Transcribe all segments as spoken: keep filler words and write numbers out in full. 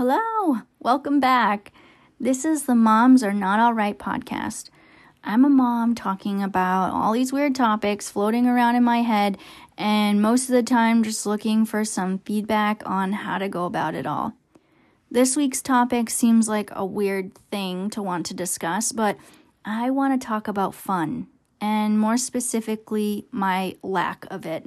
Hello, welcome back. This is the Moms Are Not All Right podcast. I'm a mom talking about all these weird topics floating around in my head, and most of the time just looking for some feedback on how to go about it all. This week's topic seems like a weird thing to want to discuss, but I want to talk about fun, and more specifically, my lack of it.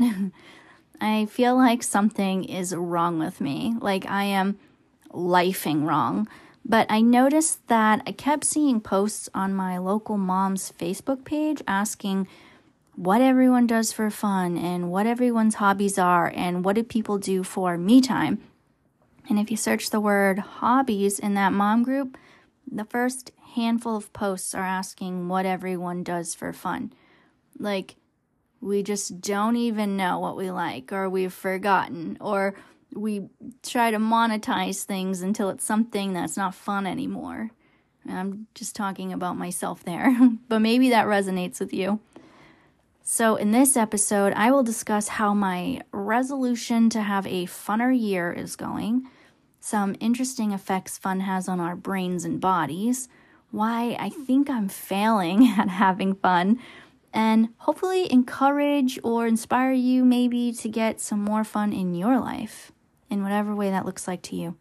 I feel like something is wrong with me, like I am lifing wrong. But I noticed that I kept seeing posts on my local mom's Facebook page asking what everyone does for fun and what everyone's hobbies are and what do people do for me time. And if you search the word hobbies in that mom group, the first handful of posts are asking what everyone does for fun. Like, we just don't even know what we like, or we've forgotten, or we try to monetize things until it's something that's not fun anymore. I'm just talking about myself there, but maybe that resonates with you. So in this episode, I will discuss how my resolution to have a funner year is going, some interesting effects fun has on our brains and bodies, why I think I'm failing at having fun, and hopefully encourage or inspire you maybe to get some more fun in your life, in whatever way that looks like to you.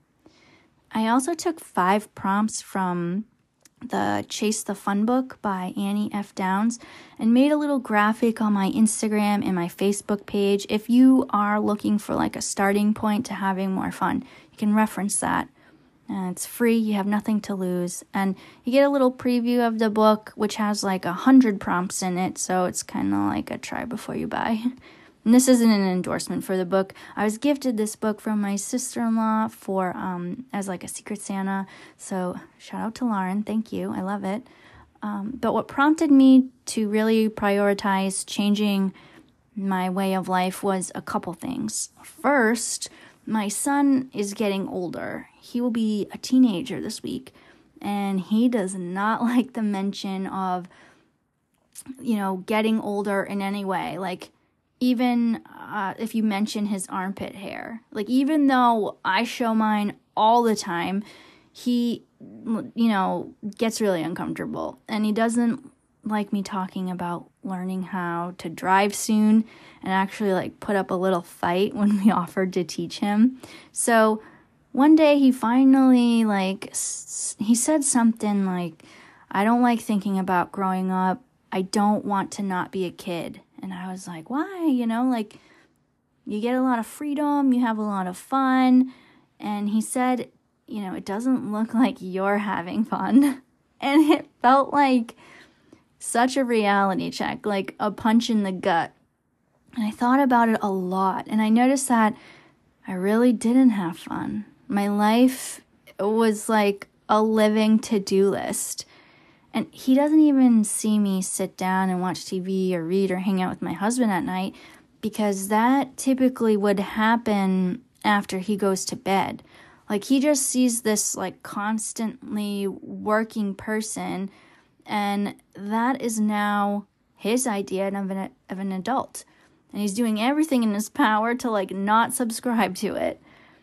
I also took five prompts from the Chase the Fun book by Annie F. Downs and made a little graphic on my Instagram and my Facebook page. If you are looking for like a starting point to having more fun, you can reference that. Uh, it's free, you have nothing to lose, and you get a little preview of the book, which has like a hundred prompts in it, so it's kind of like a try before you buy. And this isn't an endorsement for the book. I was gifted this book from my sister-in-law for um as like a Secret Santa, so shout out to Lauren, thank you, I love it. Um, but what prompted me to really prioritize changing my way of life was a couple things. First, my son is getting older. He will be a teenager this week, and he does not like the mention of, you know, getting older in any way. Like, even uh, if you mention his armpit hair. Like, even though I show mine all the time, he, you know, gets really uncomfortable. And he doesn't like me talking about learning how to drive soon, and actually like put up a little fight when we offered to teach him. So one day he finally like s- he said something like, I don't like thinking about growing up. I don't want to not be a kid. And I was like, why? You know, like, you get a lot of freedom, you have a lot of fun. And he said, you know, it doesn't look like you're having fun. And it felt like such a reality check, like a punch in the gut. And I thought about it a lot, and I noticed that I really didn't have fun. My life was like a living to-do list. And he doesn't even see me sit down and watch T V or read or hang out with my husband at night, because that typically would happen after he goes to bed. Like, he just sees this like constantly working person, and that is now his idea of an, of an adult. And he's doing everything in his power to like not subscribe to it.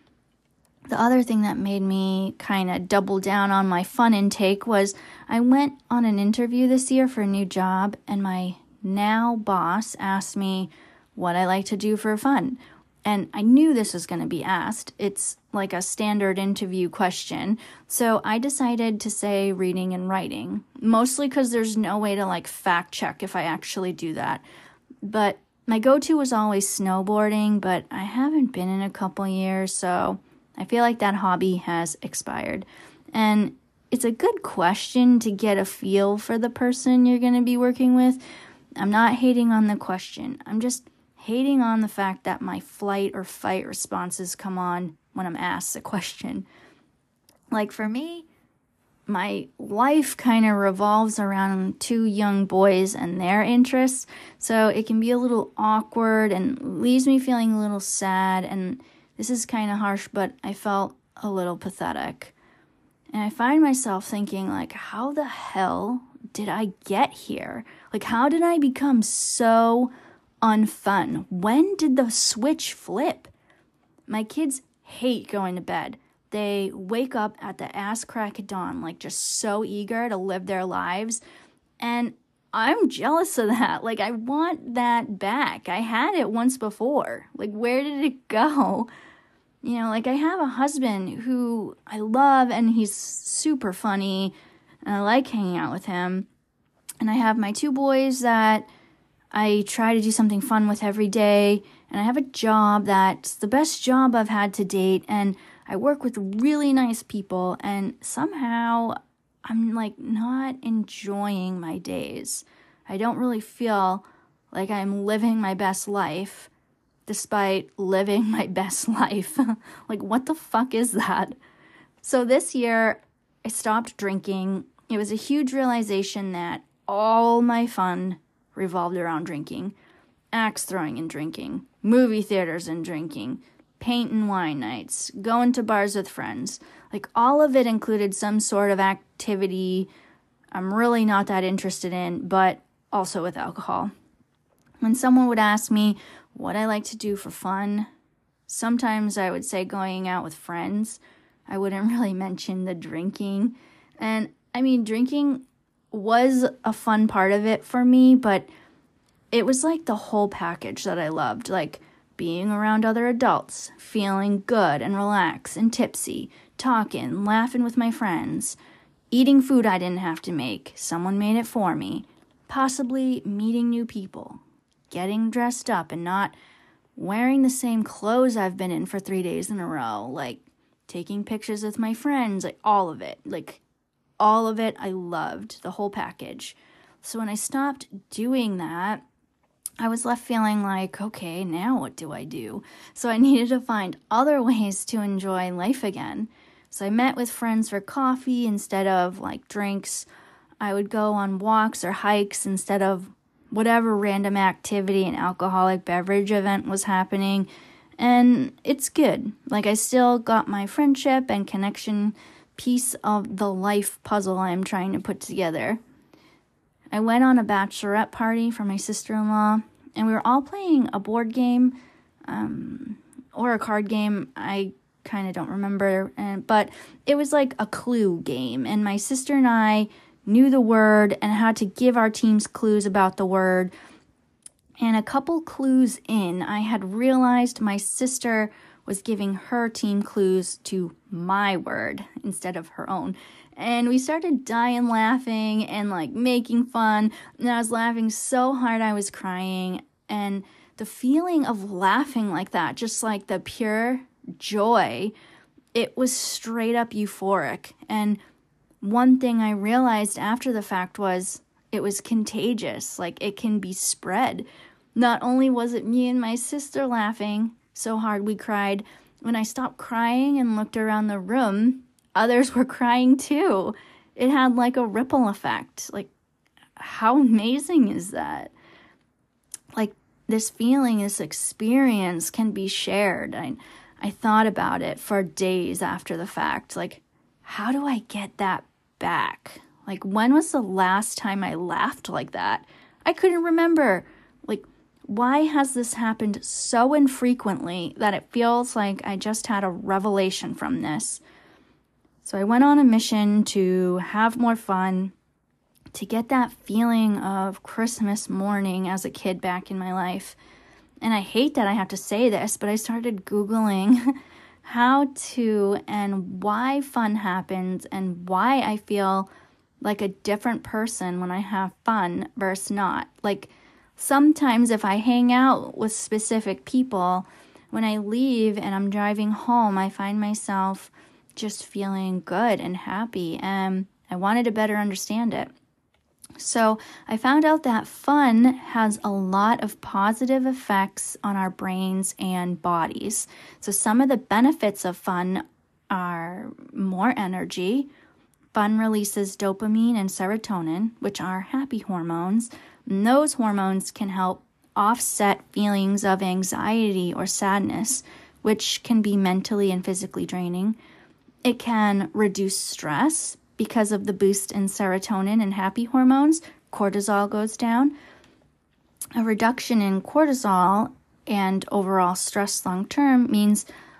The other thing that made me kind of double down on my fun intake was I went on an interview this year for a new job, and my now boss asked me what I like to do for fun. And I knew this was going to be asked. It's like a standard interview question. So I decided to say reading and writing, mostly because there's no way to like fact check if I actually do that. But my go-to was always snowboarding, but I haven't been in a couple years, so I feel like that hobby has expired. And it's a good question to get a feel for the person you're going to be working with. I'm not hating on the question. I'm just hating on the fact that my flight or fight responses come on when I'm asked a question. Like, for me, my life kind of revolves around two young boys and their interests, so it can be a little awkward and leaves me feeling a little sad, and this is kind of harsh, but I felt a little pathetic. And I find myself thinking, like, how the hell did I get here? Like, how did I become so unfun? When did the switch flip? My kids hate going to bed. they wake up at the ass crack of dawn, like just so eager to live their lives. And I'm jealous of that. Like, I want that back. I had it once before. Like, where did it go? You know, like I have a husband who I love and he's super funny and I like hanging out with him. And I have my two boys that I try to do something fun with every day. And I have a job that's the best job I've had to date. And I work with really nice people. And somehow I'm like not enjoying my days. I don't really feel like I'm living my best life. Despite living my best life. Like, what the fuck is that? So this year, I stopped drinking. It was a huge realization that all my fun revolved around drinking. Axe throwing and drinking. Movie theaters and drinking. Paint and wine nights. Going to bars with friends. Like, all of it included some sort of activity I'm really not that interested in, but also with alcohol. When someone would ask me what I like to do for fun, sometimes I would say going out with friends. I wouldn't really mention the drinking. And I mean, drinking was a fun part of it for me, but it was like the whole package that I loved, like being around other adults, feeling good and relaxed and tipsy, talking, laughing with my friends, eating food I didn't have to make, someone made it for me, possibly meeting new people, getting dressed up and not wearing the same clothes I've been in for three days in a row, like taking pictures with my friends, like all of it, like all of it I loved, the whole package. So when I stopped doing that, I was left feeling like, okay, now what do I do? So I needed to find other ways to enjoy life again. So I met with friends for coffee instead of like drinks. I would go on walks or hikes instead of whatever random activity and alcoholic beverage event was happening. And it's good. Like, I still got my friendship and connection piece of the life puzzle I'm trying to put together. I went on a bachelorette party for my sister-in-law, and we were all playing a board game um, or a card game. I kind of don't remember, and but it was like a clue game, and my sister and I knew the word and had to give our teams clues about the word. And a couple clues in, I had realized my sister was giving her team clues to my word instead of her own. And we started dying laughing and like making fun. And I was laughing so hard I was crying. And the feeling of laughing like that, just like the pure joy, it was straight up euphoric. And one thing I realized after the fact was it was contagious. Like, it can be spread. Not only was it me and my sister laughing so hard we cried, when I stopped crying and looked around the room, others were crying too. It had like a ripple effect. Like, how amazing is that? Like, this feeling, this experience can be shared. I, I thought about it for days after the fact. Like, how do I get that back? Like, when was the last time I laughed like that? I couldn't remember. Like, why has this happened so infrequently that it feels like I just had a revelation from this? So I went on a mission to have more fun, to get that feeling of Christmas morning as a kid back in my life. And I hate that I have to say this, but I started Googling how to and why fun happens and why I feel like a different person when I have fun versus not. Like, sometimes if I hang out with specific people, when I leave and I'm driving home, I find myself just feeling good and happy, and I wanted to better understand it. So I found out that fun has a lot of positive effects on our brains and bodies. So some of the benefits of fun are more energy. Fun releases dopamine and serotonin, which are happy hormones. And those hormones can help offset feelings of anxiety or sadness, which can be mentally and physically draining. It can reduce stress because of the boost in serotonin and happy hormones. Cortisol goes down. A reduction in cortisol and overall stress long term means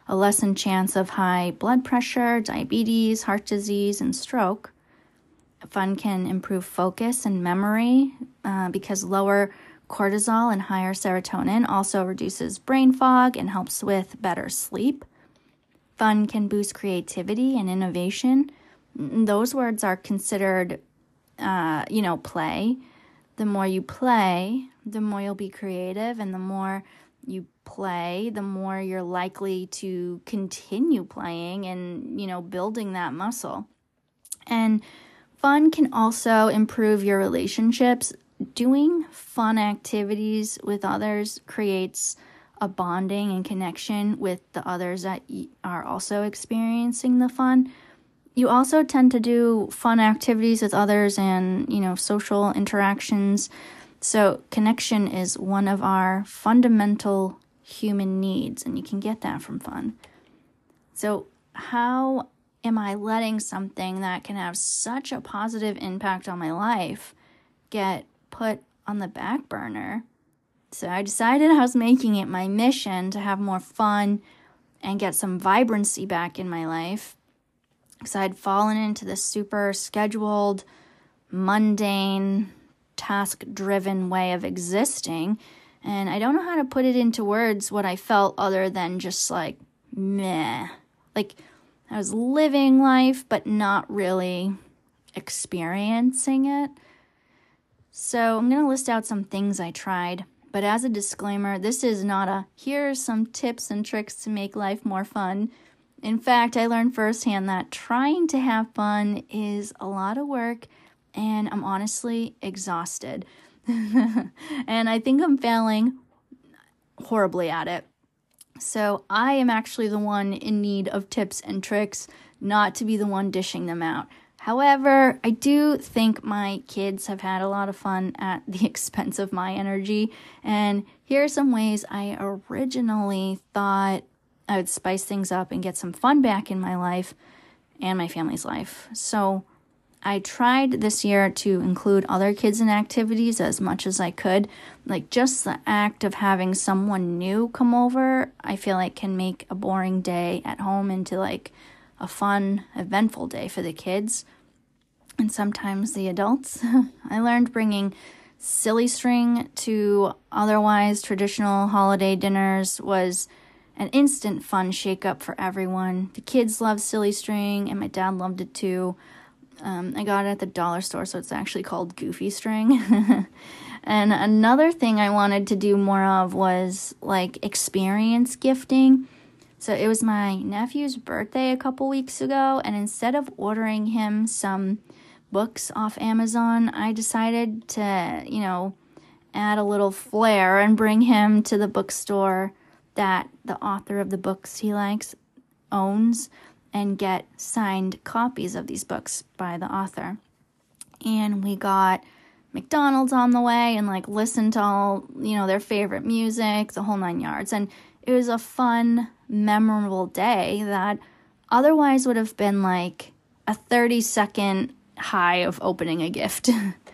a lessened chance of high blood pressure, diabetes, heart disease, and stroke. Fun can improve focus and memory uh, because lower cortisol and higher serotonin also reduces brain fog and helps with better sleep. Fun can boost creativity and innovation. Those words are considered, uh, you know, play. The more you play, the more you'll be creative, and the more you play, the more you're likely to continue playing and, you know, building that muscle. And fun can also improve your relationships. Doing fun activities with others creates a bonding and connection with the others that are also experiencing the fun. You also tend to do fun activities with others and, you know, social interactions. So connection is one of our fundamental human needs, and you can get that from fun. So how am I letting something that can have such a positive impact on my life get put on the back burner? So I decided I was making it my mission to have more fun and get some vibrancy back in my life, because I'd fallen into this super scheduled, mundane, task-driven way of existing, and I don't know how to put it into words what I felt other than just like, meh. Like, I was living life, but not really experiencing it. So I'm going to list out some things I tried. But as a disclaimer, this is not a, here are some tips and tricks to make life more fun. In fact, I learned firsthand that trying to have fun is a lot of work, and I'm honestly exhausted. And I think I'm failing horribly at it. So I am actually the one in need of tips and tricks, not to be the one dishing them out. However, I do think my kids have had a lot of fun at the expense of my energy, and here are some ways I originally thought I would spice things up and get some fun back in my life and my family's life. So I tried this year to include other kids in activities as much as I could. Like, just the act of having someone new come over, I feel like can make a boring day at home into like a fun, eventful day for the kids and sometimes the adults. I learned bringing silly string to otherwise traditional holiday dinners was an instant fun shake-up for everyone. The kids love silly string, and my dad loved it too. Um, I got it at the dollar store, so it's actually called Goofy String. And another thing I wanted to do more of was like experience gifting. So it was my nephew's birthday a couple weeks ago, and instead of ordering him some books off Amazon, I decided to, you know, add a little flair and bring him to the bookstore that the author of the books he likes owns and get signed copies of these books by the author. And we got McDonald's on the way and like listened to all, you know, their favorite music, the whole nine yards. And it was a fun, memorable day that otherwise would have been like a thirty second high of opening a gift.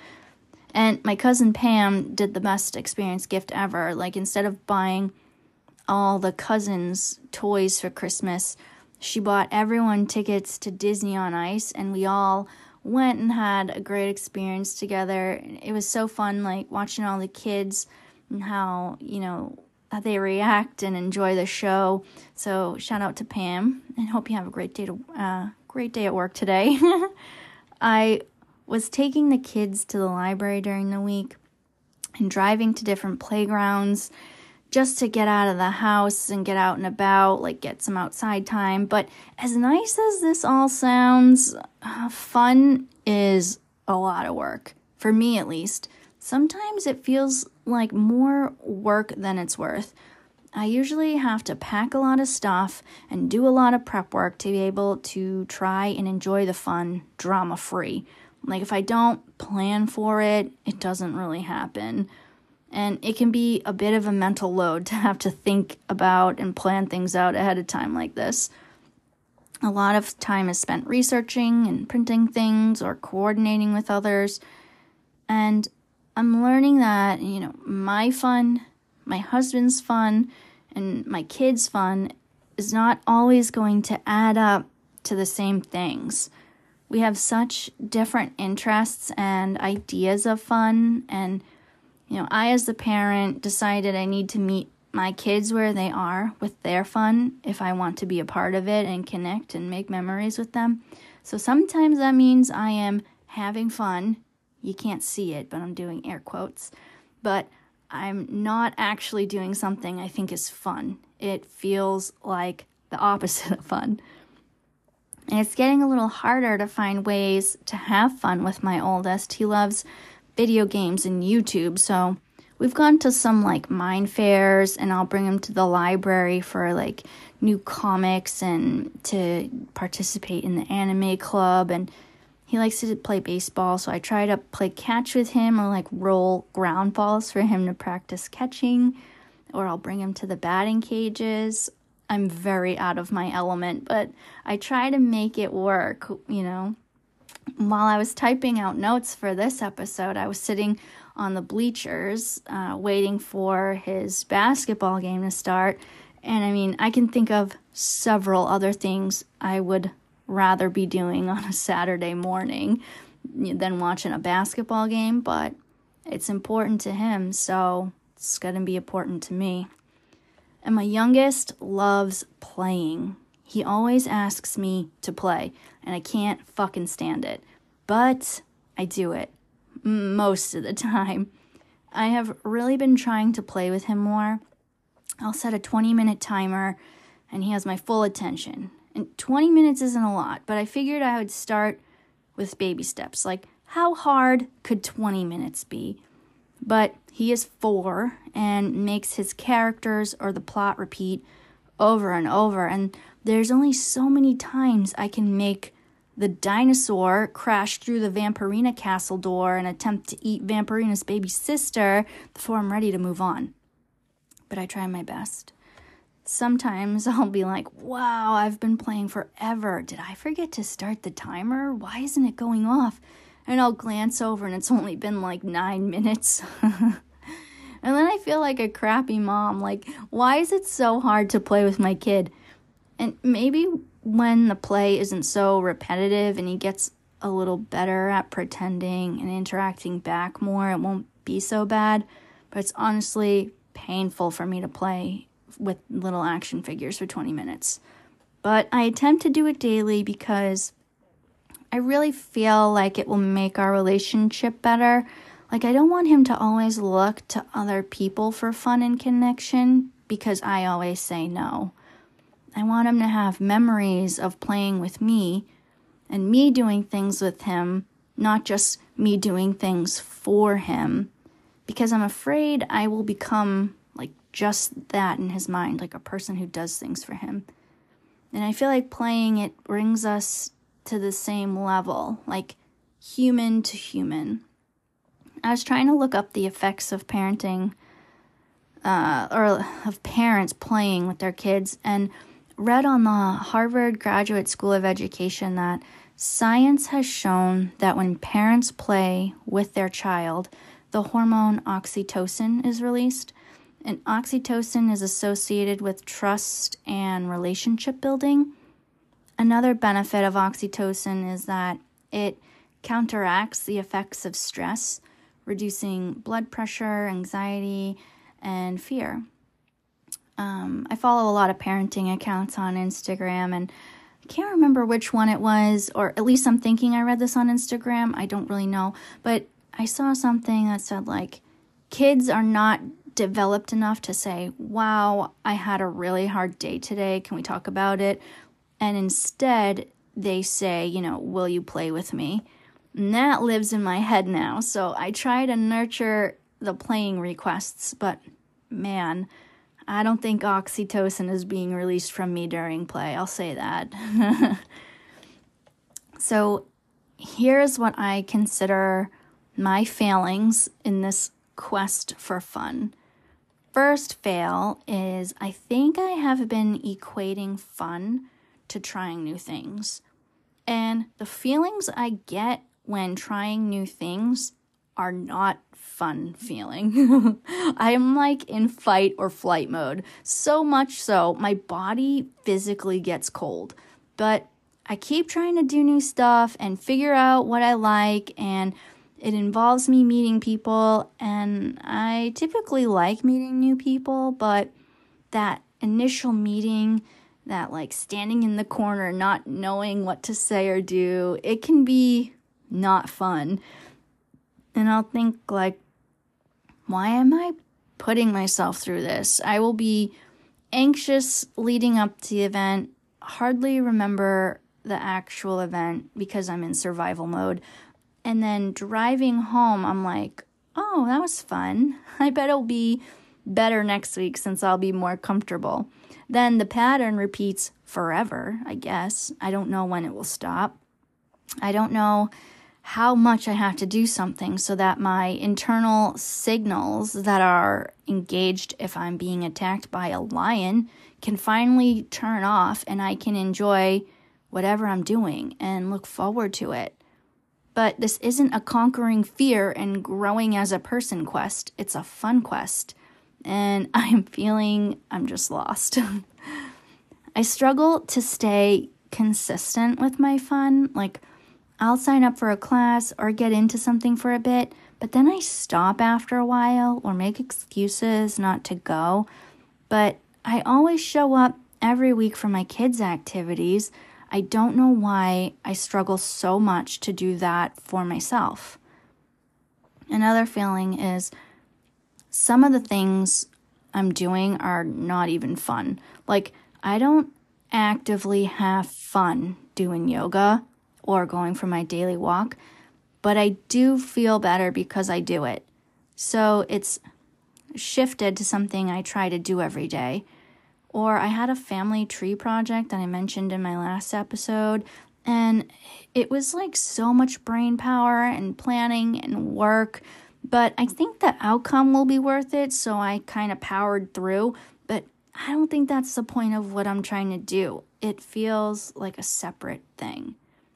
And my cousin Pam did the best experience gift ever. Like, instead of buying all the cousins toys for Christmas, she bought everyone tickets to Disney on Ice, and we all went and had a great experience together. It was so fun, like, watching all the kids and how, you know, how they react and enjoy the show. So shout out to Pam, and hope you have a great day to uh, great day at work today. I was taking the kids to the library during the week and driving to different playgrounds just to get out of the house and get out and about, like get some outside time. But as nice as this all sounds, uh, fun is a lot of work, for me at least. Sometimes it feels like more work than it's worth. I usually have to pack a lot of stuff and do a lot of prep work to be able to try and enjoy the fun drama-free. Like, if I don't plan for it, it doesn't really happen. And it can be a bit of a mental load to have to think about and plan things out ahead of time like this. A lot of time is spent researching and printing things or coordinating with others. And I'm learning that, you know, my fun, my husband's fun, and my kids' fun is not always going to add up to the same things. We have such different interests and ideas of fun, and you know, I as the parent decided I need to meet my kids where they are with their fun if I want to be a part of it and connect and make memories with them. So sometimes that means I am having fun. You can't see it, but I'm doing air quotes. But I'm not actually doing something I think is fun. It feels like the opposite of fun. And it's getting a little harder to find ways to have fun with my oldest. He loves video games and YouTube, so we've gone to some like mind fairs, and I'll bring him to the library for like new comics and to participate in the anime club. And he likes to play baseball, so I try to play catch with him or like roll ground balls for him to practice catching, or I'll bring him to the batting cages. I'm very out of my element, but I try to make it work, you know. While I was typing out notes for this episode, I was sitting on the bleachers uh, waiting for his basketball game to start. And I mean, I can think of several other things I would rather be doing on a Saturday morning than watching a basketball game, but it's important to him, so it's going to be important to me. And my youngest loves playing. He always asks me to play, and I can't fucking stand it. But I do it most of the time. I have really been trying to play with him more. I'll set a twenty-minute timer, and he has my full attention. And twenty minutes isn't a lot, but I figured I would start with baby steps. Like, how hard could twenty minutes be? But he is four and makes his characters or the plot repeat over and over. And there's only so many times I can make the dinosaur crash through the Vampirina castle door and attempt to eat Vampirina's baby sister before I'm ready to move on. But I try my best. Sometimes I'll be like, wow, I've been playing forever. Did I forget to start the timer? Why isn't it going off? And I'll glance over and it's only been like nine minutes. And then I feel like a crappy mom. Like, why is it so hard to play with my kid? And maybe when the play isn't so repetitive and he gets a little better at pretending and interacting back more, it won't be so bad. But it's honestly painful for me to play with little action figures for twenty minutes. But I attempt to do it daily because I really feel like it will make our relationship better. Like, I don't want him to always look to other people for fun and connection because I always say no. I want him to have memories of playing with me and me doing things with him, not just me doing things for him, because I'm afraid I will become like just that in his mind, like a person who does things for him. And I feel like playing it brings us to the same level, like human to human. I was trying to look up the effects of parenting, uh, or of parents playing with their kids, and read on the Harvard Graduate School of Education that science has shown that when parents play with their child, the hormone oxytocin is released. And oxytocin is associated with trust and relationship building. Another benefit of oxytocin is that it counteracts the effects of stress, reducing blood pressure, anxiety, and fear. Um, I follow a lot of parenting accounts on Instagram, and I can't remember which one it was, or at least I'm thinking I read this on Instagram. I don't really know, but I saw something that said, like, kids are not developed enough to say, wow, I had a really hard day today. Can we talk about it? And instead, they say, you know, will you play with me? And that lives in my head now. So I try to nurture the playing requests, but man, I don't think oxytocin is being released from me during play. I'll say that. So here's what I consider my failings in this quest for fun. First fail is I think I have been equating fun to trying new things. And the feelings I get when trying new things are not fun feeling. I am like in fight or flight mode. So much so, my body physically gets cold. But I keep trying to do new stuff and figure out what I like, and it involves me meeting people, and I typically like meeting new people, but that initial meeting, that like standing in the corner, not knowing what to say or do, it can be not fun. And I'll think like, why am I putting myself through this? I will be anxious leading up to the event, hardly remember the actual event because I'm in survival mode. And then driving home, I'm like, oh, that was fun. I bet it'll be better next week since I'll be more comfortable. Then the pattern repeats forever, I guess. I don't know when it will stop. I don't know how much I have to do something so that my internal signals that are engaged if I'm being attacked by a lion can finally turn off and I can enjoy whatever I'm doing and look forward to it. But this isn't a conquering fear and growing as a person quest. It's a fun quest. And I am feeling I'm just lost. I struggle to stay consistent with my fun. Like, I'll sign up for a class or get into something for a bit, but then I stop after a while or make excuses not to go. But I always show up every week for my kids' activities. I don't know why I struggle so much to do that for myself. Another feeling is some of the things I'm doing are not even fun. Like, I don't actively have fun doing yoga or going for my daily walk, but I do feel better because I do it. So it's shifted to something I try to do every day. Or I had a family tree project that I mentioned in my last episode, and it was like so much brain power and planning and work, but I think the outcome will be worth it, so I kind of powered through, but I don't think that's the point of what I'm trying to do. It feels like a separate thing.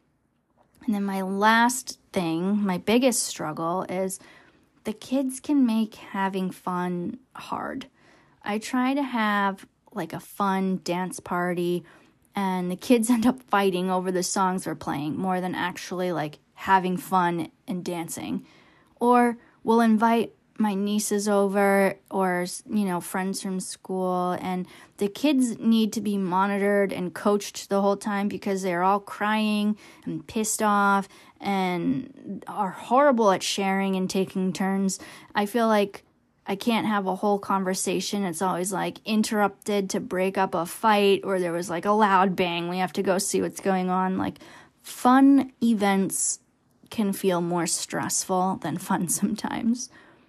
And then my last thing, my biggest struggle, is the kids can make having fun hard. I try to have like a fun dance party, and the kids end up fighting over the songs we're playing more than actually like having fun and dancing. Or we'll invite my nieces over or, you know, friends from school, and the kids need to be monitored and coached the whole time because they're all crying and pissed off and are horrible at sharing and taking turns. I feel like I can't have a whole conversation. It's always like interrupted to break up a fight, or there was like a loud bang. We have to go see what's going on. Like, fun events can feel more stressful than fun sometimes.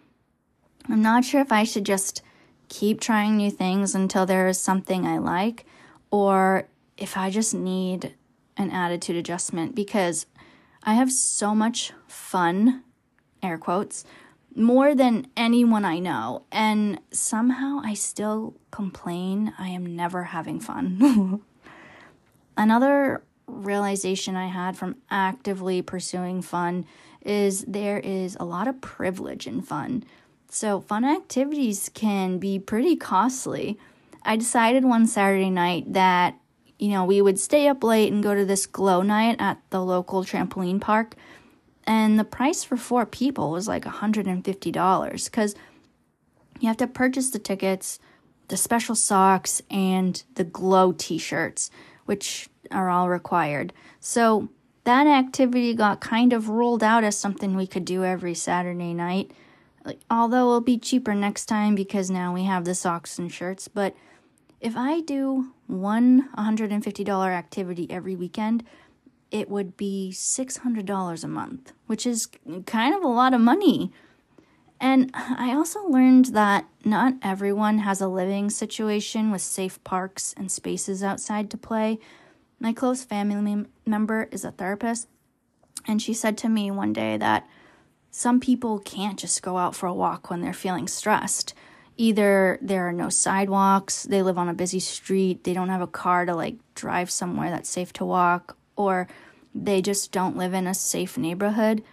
I'm not sure if I should just keep trying new things until there is something I like, or if I just need an attitude adjustment, because I have so much fun, air quotes, more than anyone I know, and somehow I still complain I am never having fun. Another realization I had from actively pursuing fun is there is a lot of privilege in fun. So fun activities can be pretty costly. I decided one Saturday night that, you know, we would stay up late and go to this glow night at the local trampoline park. And the price for four people was like one hundred fifty dollars because you have to purchase the tickets, the special socks, and the glow t-shirts, which are all required. So that activity got kind of ruled out as something we could do every Saturday night. Like, although it'll be cheaper next time because now we have the socks and shirts. But if I do one one hundred fifty dollars activity every weekend, it would be six hundred dollars a month, which is kind of a lot of money. And I also learned that not everyone has a living situation with safe parks and spaces outside to play. My close family mem- member is a therapist, and she said to me one day that some people can't just go out for a walk when they're feeling stressed. Either there are no sidewalks, they live on a busy street, they don't have a car to like drive somewhere that's safe to walk, or they just don't live in a safe neighborhood.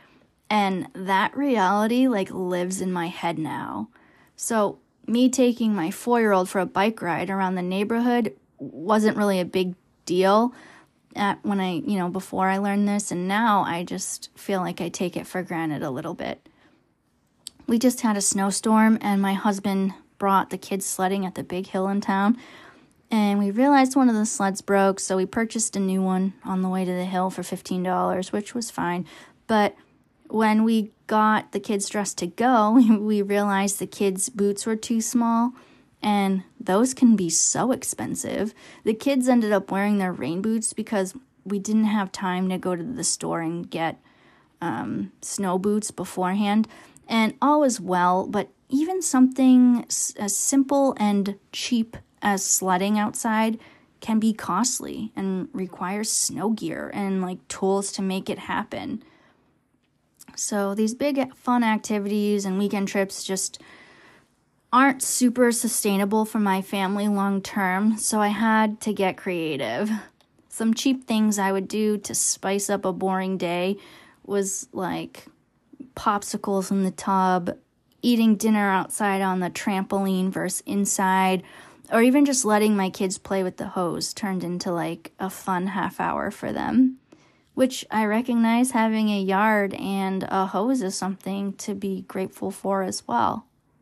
And that reality like lives in my head now. So me taking my four-year-old for a bike ride around the neighborhood wasn't really a big deal at when I, you know, before I learned this. And now I just feel like I take it for granted a little bit. We just had a snowstorm and my husband brought the kids sledding at the big hill in town. And we realized one of the sleds broke, so we purchased a new one on the way to the hill for fifteen dollars, which was fine. But when we got the kids dressed to go, we realized the kids' boots were too small, and those can be so expensive. The kids ended up wearing their rain boots because we didn't have time to go to the store and get um, snow boots beforehand. And all was well, but even something as simple and cheap as sledding outside can be costly and requires snow gear and like tools to make it happen. So these big fun activities and weekend trips just aren't super sustainable for my family long term, so I had to get creative. Some cheap things I would do to spice up a boring day was like popsicles in the tub, eating dinner outside on the trampoline versus inside, or even just letting my kids play with the hose turned into like a fun half hour for them, which I recognize having a yard and a hose is something to be grateful for as well.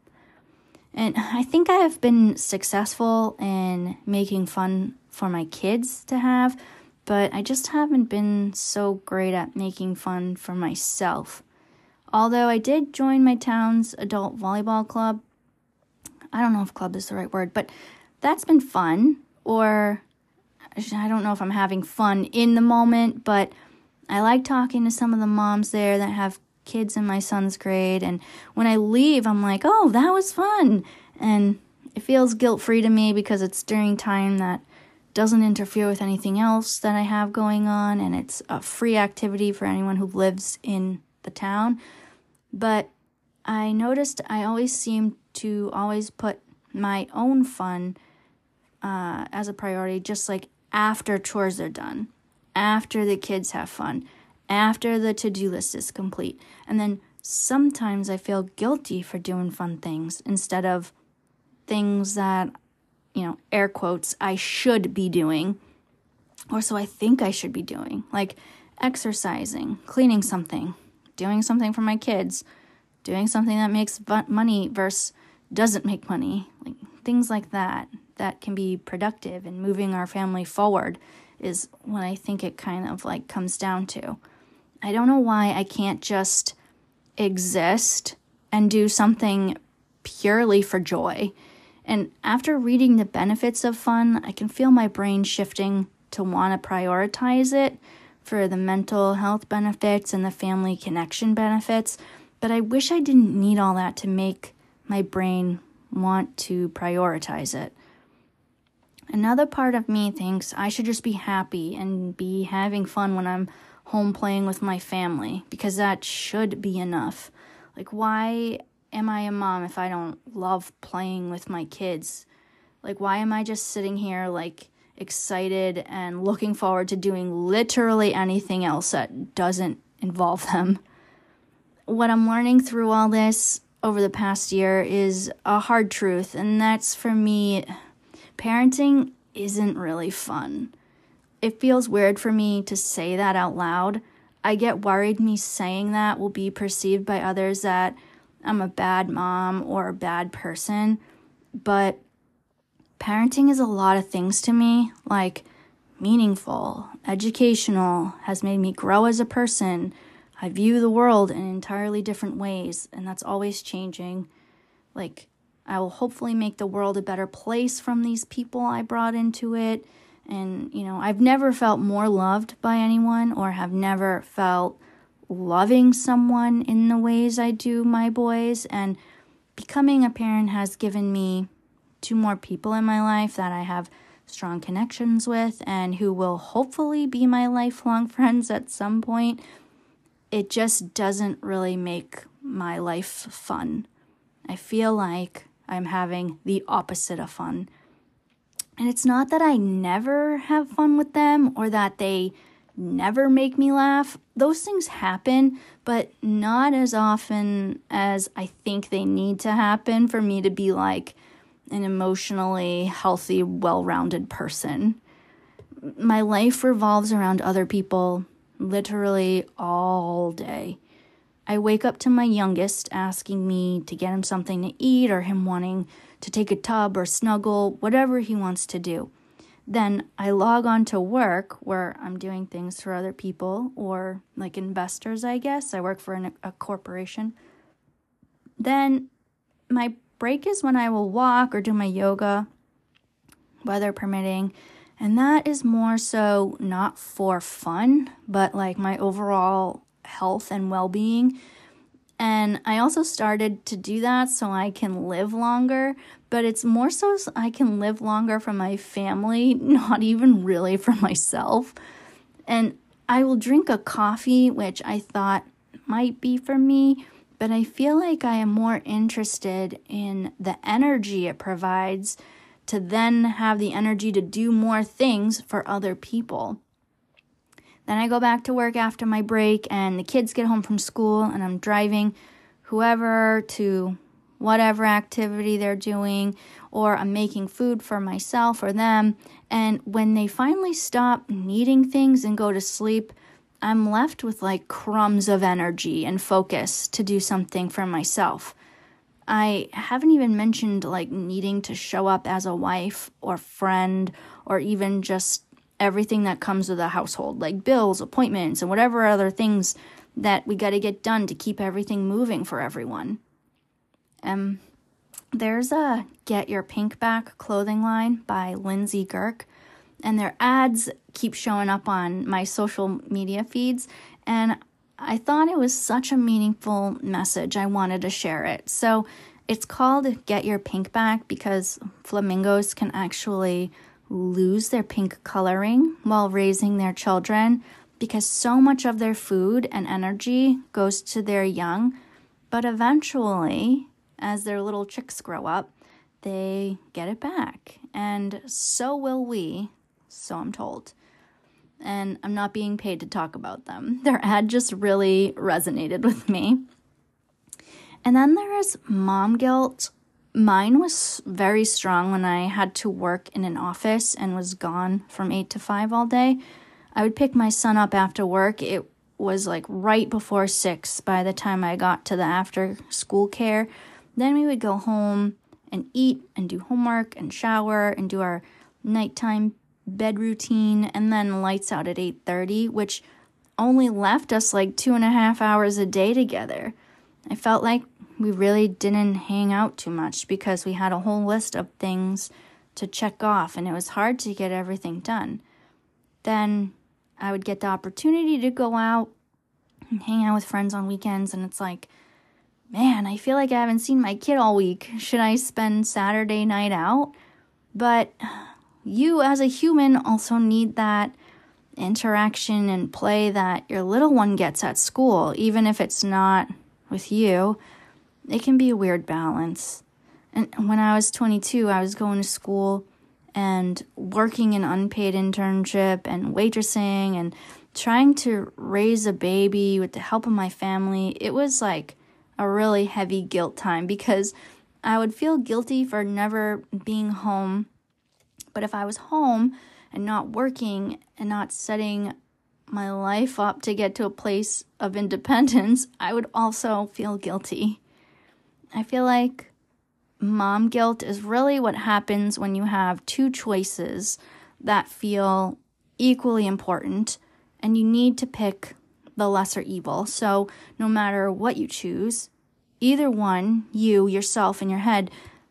And I think I have been successful in making fun for my kids to have, but I just haven't been so great at making fun for myself. Although I did join my town's adult volleyball club. I don't know if club is the right word, but that's been fun. Or I don't know if I'm having fun in the moment, but I like talking to some of the moms there that have kids in my son's grade. And when I leave, I'm like, oh, that was fun. And it feels guilt-free to me because it's during time that doesn't interfere with anything else that I have going on. And it's a free activity for anyone who lives in the town. But I noticed I always seem to always put my own fun uh, as a priority, just like after chores are done, after the kids have fun, after the to-do list is complete. And then sometimes I feel guilty for doing fun things instead of things that, you know, air quotes, I should be doing, or so I think I should be doing, like exercising, cleaning something, doing something for my kids, doing something that makes money versus doesn't make money, like things like that, that can be productive and moving our family forward is what I think it kind of like comes down to. I don't know why I can't just exist and do something purely for joy. And after reading the benefits of fun, I can feel my brain shifting to want to prioritize it for the mental health benefits and the family connection benefits. But I wish I didn't need all that to make my brain want to prioritize it. Another part of me thinks I should just be happy and be having fun when I'm home playing with my family, because that should be enough. Like, why am I a mom if I don't love playing with my kids? Like, why am I just sitting here, like, excited and looking forward to doing literally anything else that doesn't involve them? What I'm learning through all this over the past year is a hard truth, and that's, for me, parenting isn't really fun. It feels weird for me to say that out loud. I get worried me saying that will be perceived by others that I'm a bad mom or a bad person, but parenting is a lot of things to me, like meaningful, educational, has made me grow as a person. I view the world in entirely different ways, and that's always changing. Like, I will hopefully make the world a better place from these people I brought into it. And, you know, I've never felt more loved by anyone or have never felt loving someone in the ways I do my boys. And becoming a parent has given me two more people in my life that I have strong connections with and who will hopefully be my lifelong friends at some point. It just doesn't really make my life fun. I feel like I'm having the opposite of fun. And it's not that I never have fun with them or that they never make me laugh. Those things happen, but not as often as I think they need to happen for me to be like an emotionally healthy, well-rounded person. My life revolves around other people literally all day. I wake up to my youngest asking me to get him something to eat, or him wanting to take a tub or snuggle, whatever he wants to do. Then I log on to work where I'm doing things for other people, or like investors, I guess. I work for an, a corporation. Then my break is when I will walk or do my yoga, weather permitting. And that is more so not for fun, but like my overall health and well-being. And I also started to do that so I can live longer, but it's more so, so I can live longer for my family, not even really for myself. And I will drink a coffee, which I thought might be for me, but I feel like I am more interested in the energy it provides to then have the energy to do more things for other people. Then I go back to work after my break, and the kids get home from school, and I'm driving whoever to whatever activity they're doing, or I'm making food for myself or them. And when they finally stop needing things and go to sleep, I'm left with like crumbs of energy and focus to do something for myself. I haven't even mentioned like needing to show up as a wife or friend, or even just everything that comes with a household, like bills, appointments, and whatever other things that we got to get done to keep everything moving for everyone. Um, there's a Get Your Pink Back clothing line by Lindsay Girk, and their ads keep showing up on my social media feeds, and I thought it was such a meaningful message. I wanted to share it. So it's called Get Your Pink Back because flamingos can actually lose their pink coloring while raising their children, because so much of their food and energy goes to their young. But eventually, as their little chicks grow up, they get it back. And so will we, so I'm told. And I'm not being paid to talk about them. Their ad just really resonated with me. And then there is mom guilt. Mine was very strong when I had to work in an office and was gone from eight to five all day. I would pick my son up after work. It was like right before six by the time I got to the after school care. Then we would go home and eat and do homework and shower and do our nighttime bed routine, and then lights out at eight thirty, which only left us like two and a half hours a day together. I felt like we really didn't hang out too much because we had a whole list of things to check off, and it was hard to get everything done. Then I would get the opportunity to go out and hang out with friends on weekends, and it's like, man, I feel like I haven't seen my kid all week. Should I spend Saturday night out? But you as a human also need that interaction and play that your little one gets at school, even if it's not with you. It can be a weird balance. And when I was twenty-two, I was going to school and working an unpaid internship and waitressing and trying to raise a baby with the help of my family. It was like a really heavy guilt time because I would feel guilty for never being home. But if I was home and not working and not setting my life up to get to a place of independence, I would also feel guilty. I feel like mom guilt is really what happens when you have two choices that feel equally important and you need to pick the lesser evil. So no matter what you choose, either one, you, yourself, in your head,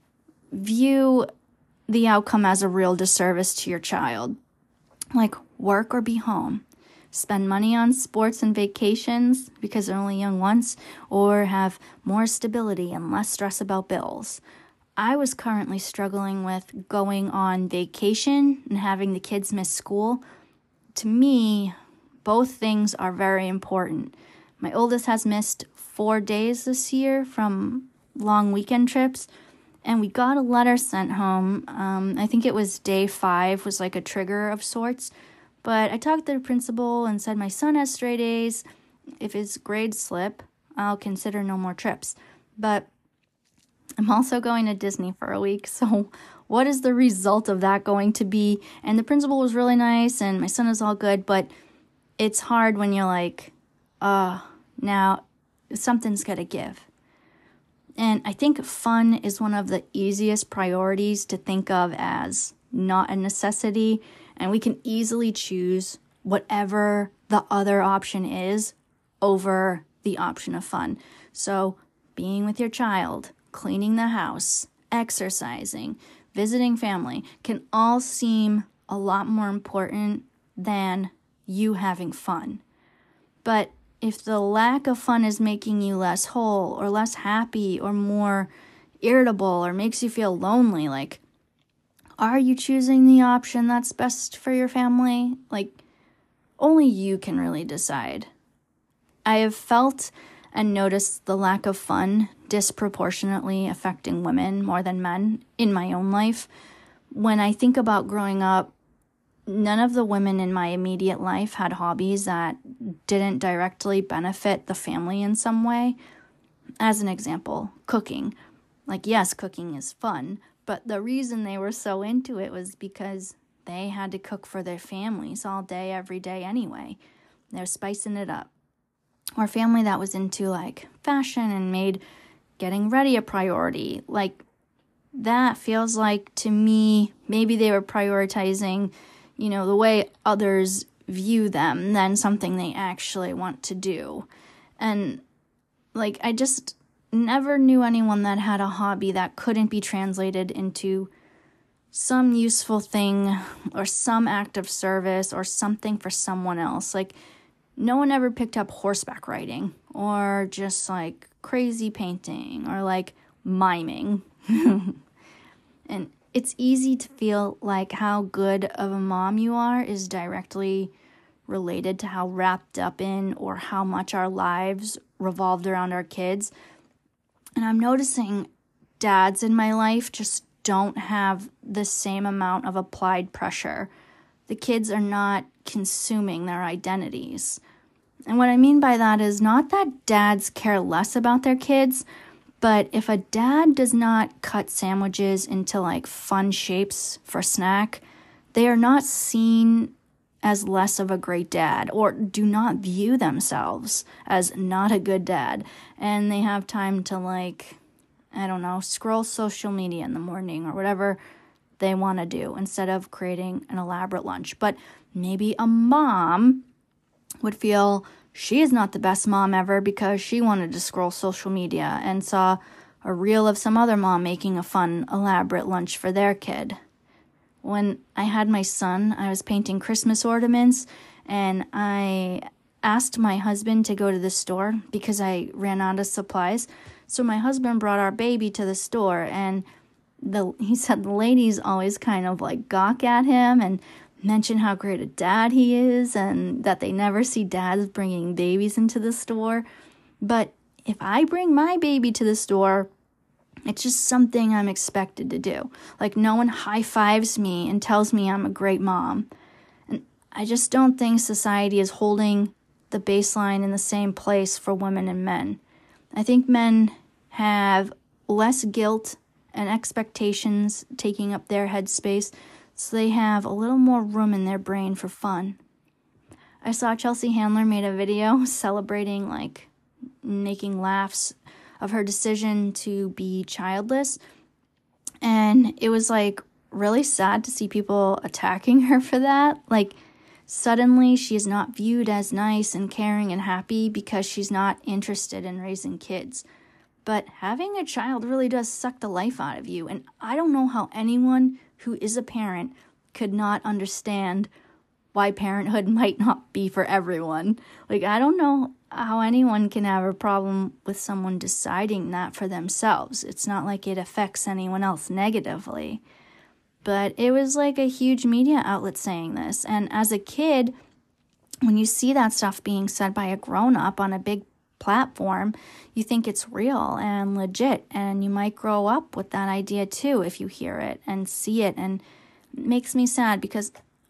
view the outcome as a real disservice to your child. Like work or be home. Spend money on sports and vacations because they're only young once, or have more stability and less stress about bills. I was currently struggling with going on vacation and having the kids miss school. To me, both things are very important. My oldest has missed four days this year from long weekend trips, and we got a letter sent home. Um, I think it was day five was like a trigger of sorts. But I talked to the principal and said my son has straight A's. If his grades slip, I'll consider no more trips. But I'm also going to Disney for a week, so what is the result of that going to be? And the principal was really nice, and my son is all good, but it's hard when you're like, uh, now something's got to give. And I think fun is one of the easiest priorities to think of as not a necessity, and we can easily choose whatever the other option is over the option of fun. So being with your child, cleaning the house, exercising, visiting family can all seem a lot more important than you having fun. But if the lack of fun is making you less whole or less happy or more irritable or makes you feel lonely, like, are you choosing the option that's best for your family? Like, only you can really decide. I have felt and noticed the lack of fun disproportionately affecting women more than men in my own life. When I think about growing up, none of the women in my immediate life had hobbies that didn't directly benefit the family in some way. As an example, cooking. Like, yes, cooking is fun, but the reason they were so into it was because they had to cook for their families all day, every day anyway. They're spicing it up. Or family that was into, like, fashion and made getting ready a priority. Like, that feels like, to me, maybe they were prioritizing, you know, the way others view them than something they actually want to do. And, like, I just never knew anyone that had a hobby that couldn't be translated into some useful thing or some act of service or something for someone else. Like, no one ever picked up horseback riding or just, like, crazy painting or, like, miming. And it's easy to feel like how good of a mom you are is directly related to how wrapped up in or how much our lives revolved around our kids. And I'm noticing dads in my life just don't have the same amount of applied pressure. The kids are not consuming their identities. And what I mean by that is not that dads care less about their kids, but if a dad does not cut sandwiches into, like, fun shapes for snack, they are not seen as less of a great dad or do not view themselves as not a good dad. And they have time to, like, I don't know, scroll social media in the morning or whatever they want to do instead of creating an elaborate lunch. But maybe a mom would feel she is not the best mom ever because she wanted to scroll social media and saw a reel of some other mom making a fun, elaborate lunch for their kid. When I had my son, I was painting Christmas ornaments, and I asked my husband to go to the store because I ran out of supplies. So my husband brought our baby to the store, and the he said the ladies always kind of, like, gawk at him and mention how great a dad he is and that they never see dads bringing babies into the store. But if I bring my baby to the store, it's just something I'm expected to do. Like, no one high-fives me and tells me I'm a great mom. And I just don't think society is holding the baseline in the same place for women and men. I think men have less guilt and expectations taking up their headspace, so they have a little more room in their brain for fun. I saw Chelsea Handler made a video celebrating, like, making laughs of her decision to be childless. And it was, like, really sad to see people attacking her for that. Like, suddenly she is not viewed as nice and caring and happy because she's not interested in raising kids. But having a child really does suck the life out of you. And I don't know how anyone who is a parent could not understand why parenthood might not be for everyone. Like, I don't know how anyone can have a problem with someone deciding that for themselves. It's not like it affects anyone else negatively. But it was like a huge media outlet saying this. And as a kid, when you see that stuff being said by a grown-up on a big platform, you think it's real and legit, and you might grow up with that idea too if you hear it and see it. And it makes me sad because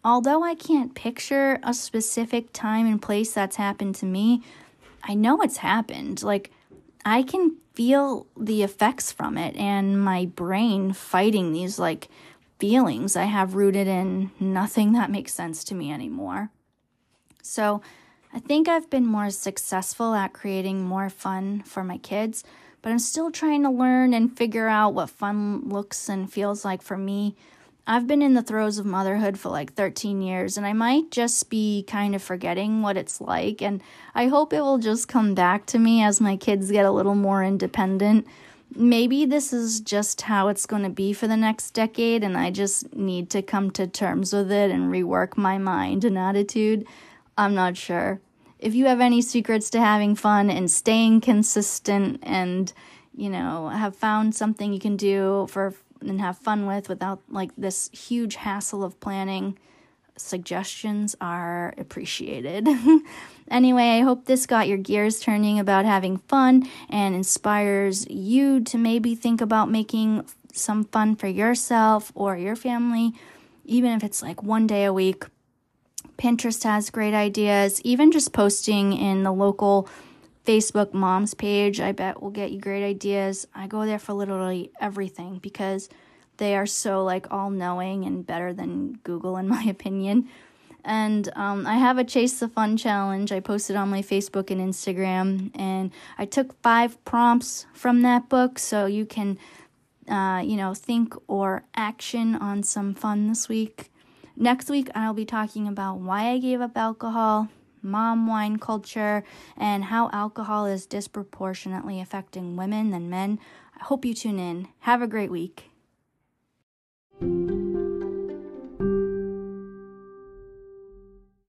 although I can't picture a specific time and place that's happened to me, I know it's happened. Like, I can feel the effects from it and my brain fighting these, like, feelings I have rooted in nothing that makes sense to me anymore. So I think I've been more successful at creating more fun for my kids, but I'm still trying to learn and figure out what fun looks and feels like for me. I've been in the throes of motherhood for like thirteen years, and I might just be kind of forgetting what it's like, and I hope it will just come back to me as my kids get a little more independent. Maybe this is just how it's going to be for the next decade, and I just need to come to terms with it and rework my mind and attitude. I'm not sure. If you have any secrets to having fun and staying consistent and, you know, have found something you can do for and have fun with without like this huge hassle of planning, suggestions are appreciated. Anyway, I hope this got your gears turning about having fun and inspires you to maybe think about making some fun for yourself or your family, even if it's like one day a week. Pinterest has great ideas. Even just posting in the local Facebook moms page, I bet will get you great ideas. I go there for literally everything because they are so like all-knowing and better than Google in my opinion. And um, I have a Chase the Fun challenge I posted on my Facebook and Instagram, and I took five prompts from that book so you can, uh, you know, think or action on some fun this week. Next week, I'll be talking about why I gave up alcohol, mom wine culture, and how alcohol is disproportionately affecting women than men. I hope you tune in. Have a great week.